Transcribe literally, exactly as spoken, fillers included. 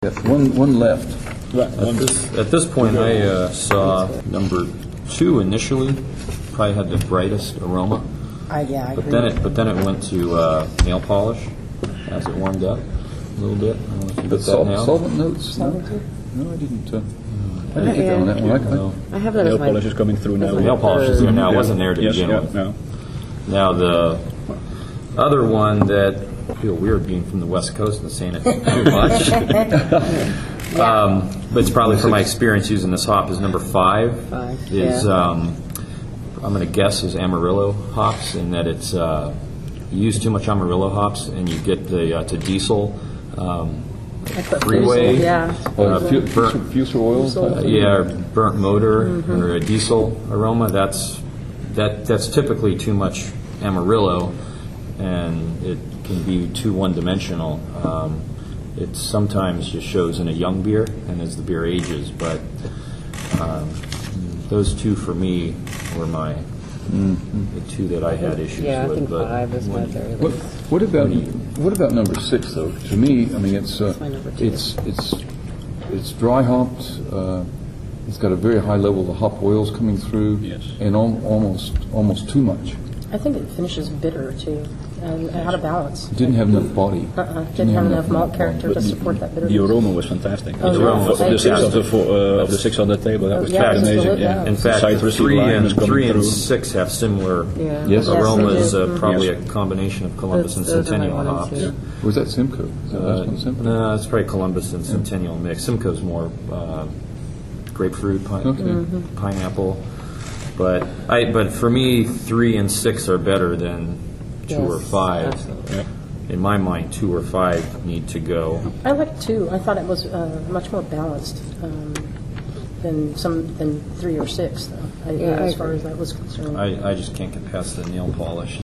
Yes, one, one left. At this, at this point, I uh, saw number two initially, probably had the brightest aroma. I, yeah, I But agree. then it, but then it went to uh, nail polish as it warmed up a little bit. I don't know if you But get that sol- now. solvent notes? No, Solvent? no I didn't. Uh, I didn't get that on that one. I, No. I have that Nail as my... polish is coming through now. Nail polish is there now. It wasn't there to Yes, begin yeah, with. no. Now the other one that I feel weird being from the West Coast and saying it too much, um, but it's probably from my experience using this hop is number five. Five, is yeah. um, I'm going to guess is Amarillo hops in that it's uh, you use too much Amarillo hops and you get the uh, to diesel. Um, I put freeway. Fusel, Yeah. Oh, Uh, fu- burnt- fusel, fusel oil? Fusel. type Uh, thing? yeah, or burnt motor Mm-hmm. or a diesel aroma. That's that. That's typically too much Amarillo, and it can be too one-dimensional. Um, it sometimes just shows in a young beer and as the beer ages. But um, those two for me were my the two that I had issues Yeah, I with. think but five is my when- very What, least. what about what about number six though? To me, I mean, it's uh, That's my number two. it's it's it's dry hopped. Uh, it's got a very high level of hop oils coming through, Yes. and al- almost almost too much. I think it finishes bitter, too, and out of balance. It didn't have enough body. Uh-uh, didn't have enough malt character body. to support that bitterness. The aroma was fantastic. Oh, The yeah. aroma of the six of the, four, uh, of the six on the table, that Oh, was yeah, quite just to amazing. look Yeah. at. In fact, Citrusy three lime and is coming three and through. six have similar Yeah. Yes. they aromas. do. Uh, probably Yes. a combination of Columbus Those- and those are my Centennial one and hops. two. Was that Simcoe? Is that Uh, last one Simcoe? no, it's probably Columbus and Centennial mix. Simcoe's more uh, grapefruit, pi- Okay. Mm-hmm. pineapple. But I, but for me, three and six are better than two or Yes, five. absolutely. Yeah. In my mind, two or five need to go. I like two. I thought it was uh, much more balanced um, than some than three or six, though. I, Yeah, I as far agree. as that was concerned. I, I just can't get past the nail polish.